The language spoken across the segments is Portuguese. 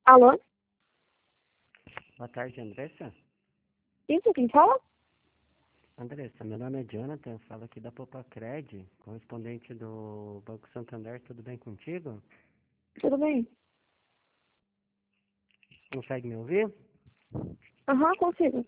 Alô? Boa tarde, Andressa. Isso, quem fala? Andressa, meu nome é Jonathan, falo aqui da Popacred, correspondente do Banco Santander, tudo bem contigo? Tudo bem? Consegue me ouvir? Aham, consigo.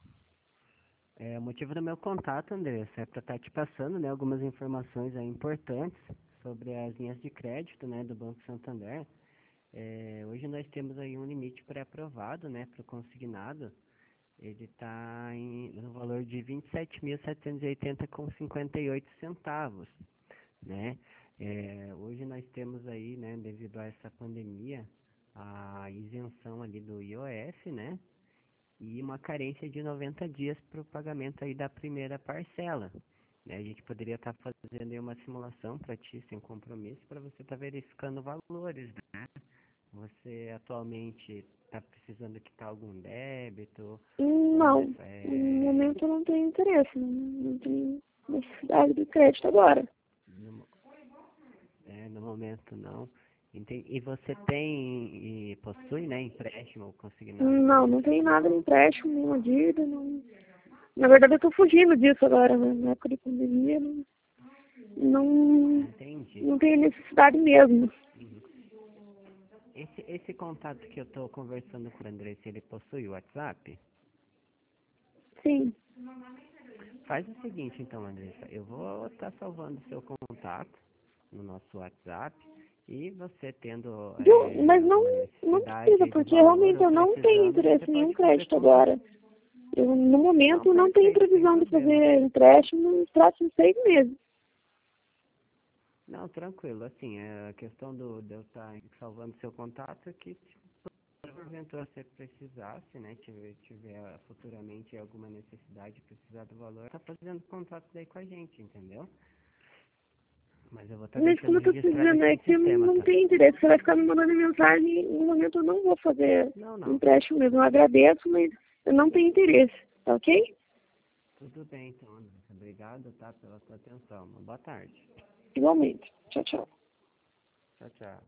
O motivo do meu contato, Andressa, é para estar te passando, né, algumas informações aí importantes sobre as linhas de crédito, né, do Banco Santander. Hoje nós temos aí um limite pré-aprovado, né, para o consignado. Ele está no valor de 27.780,58 centavos, né? Hoje nós temos aí, né, devido a essa pandemia, a isenção ali do IOF, né? E uma carência de 90 dias para o pagamento aí da primeira parcela, né? A gente poderia estar fazendo aí uma simulação para ti, sem compromisso, para você estar verificando valores, né? Você atualmente está precisando quitar algum débito? Ou Não, no momento eu não tenho interesse, não tenho necessidade de crédito agora. no, no momento não. E você tem e possui, né, empréstimo consignado com Não, não outros tenho nada de bancos? empréstimo, nenhuma dívida, não. Na verdade eu tô fugindo disso agora, né? Na época de pandemia, não, Entendi. não tenho necessidade mesmo. Uhum. Esse contato que eu estou conversando com o André, se ele possui o WhatsApp, Sim. faz o seguinte então, Andressa, eu vou estar salvando o seu contato no nosso WhatsApp e você tendo Mas alguma não necessidade precisa, aí do porque valor realmente ou eu não tenho precisando, você interesse em nenhum pode fazer crédito agora. contato. Eu, no Não, momento, não tenho perfeito, sem previsão de problema. fazer empréstimo nos próximos 6 meses. Não, tranquilo, assim, a questão de eu estar salvando seu contato é que se porventura você precisasse, né, tiver futuramente alguma necessidade, precisar do valor, tá fazendo contato daí com a gente, entendeu? Mas eu vou estar Mas como deixando eu tô te registrado dizendo, aqui é no que eu sistema, não tá? tenho interesse. Você vai ficar me mandando mensagem, no momento eu não vou fazer Não, não, empréstimo mesmo. Eu agradeço, mas eu não tenho interesse, tá ok? tudo bem então, André. Obrigado, tá, pela sua atenção. Uma boa tarde. Igualmente. Tchau, tchau. Tchau, tchau.